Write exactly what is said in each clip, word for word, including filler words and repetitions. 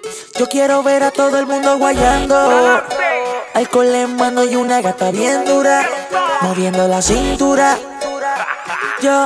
Yo quiero ver a todo el mundo guayando, alcohol en mano y una gata bien dura, moviendo la cintura. Yo,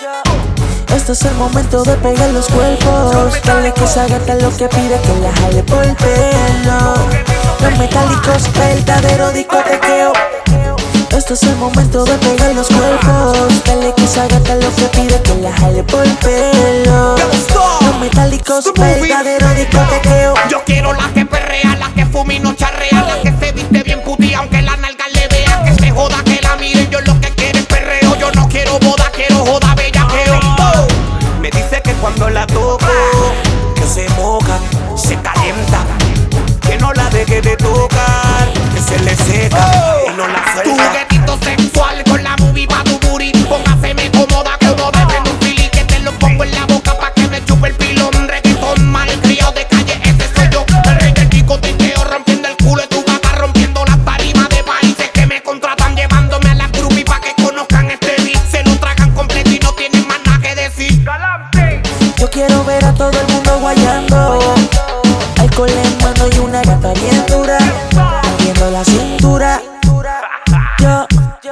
este es el momento de pegar los cuerpos. Dale que esa gata lo que pide, que la jale por el pelo. Los metálicos, verdadero discotequeo. Este es el momento de pegar los cuerpos. Dale que esa gata lo que pide, que la jale por el pelo. Los metálicos, verdadero discotequeo. Yo quiero la que perrea, la que fuma y no charrea, la que se viste bien puti aunque la nalga le vea. Que se joda, que la miren, yo lo que quiero es perreo. Yo no quiero boda, quiero joda bellaqueo. Oh. Me dice que cuando la toco, que se moja, se calienta, que no la deje de tocar, que se le seca oh. y no la suelta. Tu juguetito sexual con la movie pa' tu booty. Póngaseme cómoda, cómoda, prende un fili que te lo pongo en la boca pa' que me chupe el pilón. Reggaetón mal criado de calle, ese soy yo. El rey del discotequeo, rompiendo el culo de tu gata, rompiendo las tarimas de países que me contratan, llevándome a la groupie pa' que conozcan este beat. Se lo tragan completo y no tienen más nada que decir. Yo quiero ver a todo el mundo guayando, alcohol en mano y una gata bien dura, moviendo la cintura. Yo,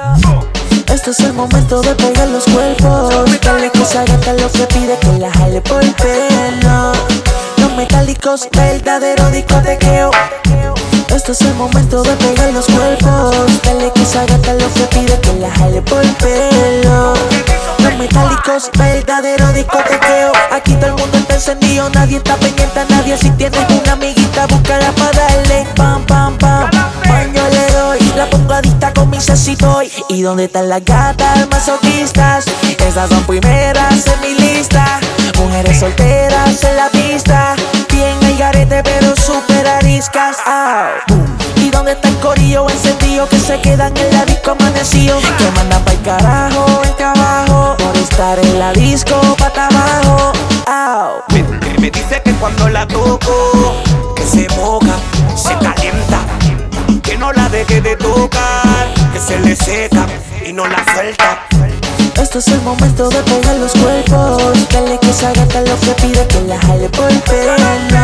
este es el momento de pegar los cuerpos. Dale que esa gata lo que pide, que la jale por el pelo. Los metálicos, verdadero discotequeo. Este es el momento de pegar los cuerpos. Dale que esa gata lo que pide, que la jale por el pelo. Los metálicos, verdadero discotequeo. Aquí todo el mundo está encendido, nadie está pendiente a nadie. Si tienes una amiguita, búscala pa' darle. Pam, pam, pam, pam, yo le doy. La pongo adicta con mi cecito. ¿Y dónde están las gatas masoquistas? Esas son primeras en mi lista. Mujeres solteras en la pista, bien al garete pero super ariscas. Au. ¿Y dónde está el corillo encendido que se quedan en la disco amanecido? Que mandan pa'l carajo en trabajo por estar en la disco pata abajo. Au. Me, me, me dice que cuando la toco, que se moja, se calienta, que no la deje de tocar, que se le seca y no la suelta. Este es el momento de pegar los cuerpos. Dale que esa gata lo que pide, que la jale por el pelo.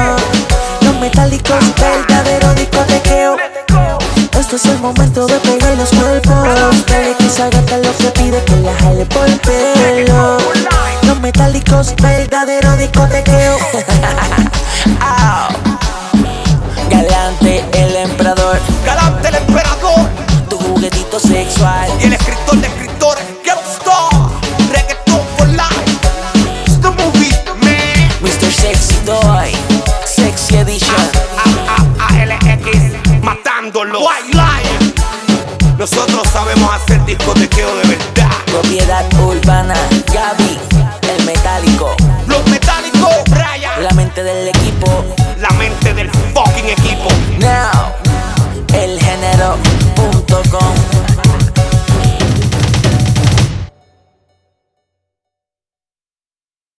Los metálicos, verdadero discotequeo. Este es el momento de pegar los cuerpos. Dale que esa gata lo que pide, que la jale por el pelo. Los metálicos, verdadero discotequeo. Galante el emperador, Galante el emperador, tu juguetito sexual. y el escritor de escritores, Gangsta, Reggaeton for life. It's the movie, man. mister Sexy Toy, Sexy Edition. A, A, A, L X, matándolo. White Lion. Nosotros sabemos hacer discotequeo de verdad. Propiedad urbana, Gaby, el metálico. Los metálicos, Brian. La mente del